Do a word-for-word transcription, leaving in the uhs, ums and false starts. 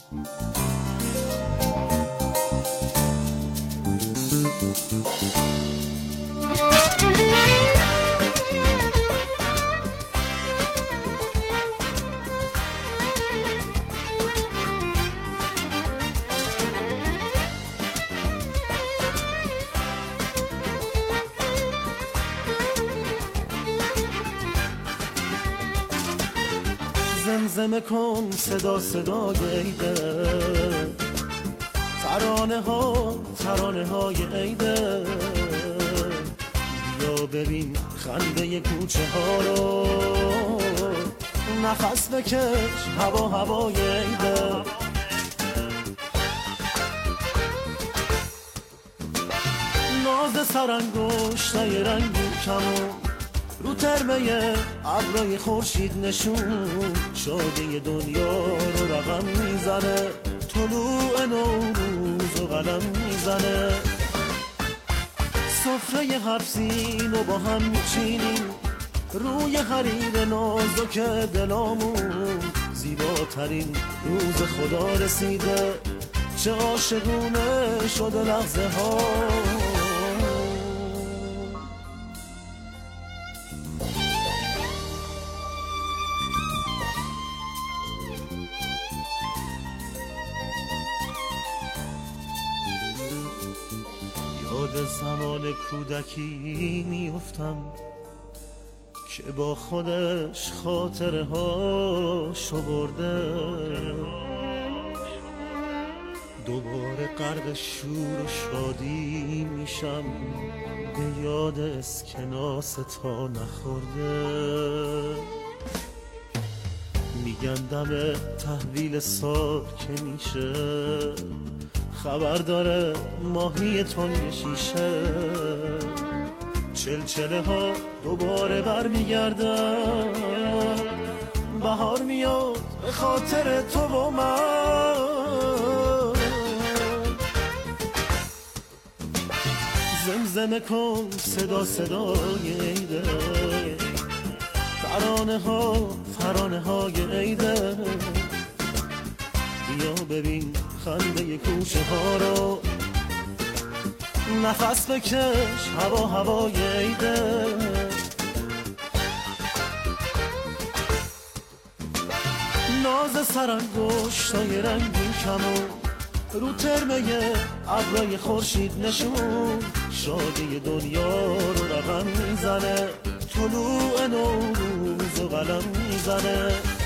زمزمه کن صدا صدای عیده، ترانه ها ترانه های عیده، بیا ببین خنده کوچه ها رو، نفس بکش هوا هوای عیده. ناز سرانگشتای رنگین کمون رو ترمه ابرای خورشید نشون، شادی دنیا رو رقم میزنه، طلوع نوروز و قلم میزنه. سفره حبسین و با هم میچینیم، روی حریر نازک دلامون، زیباترین روز خدا رسیده، چه عاشقونه شده لحظه ها. یاد زمان کودکی میافتم که با خودش خاطره هاشو برده، دوباره غرق شور و شادی میشم، به یاد اسکناس تا نخورده. میگن دم تحویل سال که میشه، خبر داره ماهی تنگ شیشه، چلچله ها دوباره بر میگردن، بهار میاد به خاطر تو و من. زمزمه کن صدا صدای عیده، ترانه ها ترانه های عیده، بیا ببین خنده کوچه ها رو، نفس بکش هوا هوای عیده. ناز سرانگشتای رنگین کمون رو ترمه ابرای خورشید نشون، شادی دنیا رو رقم میزنه، طلوع نوروز و قلم میزنه.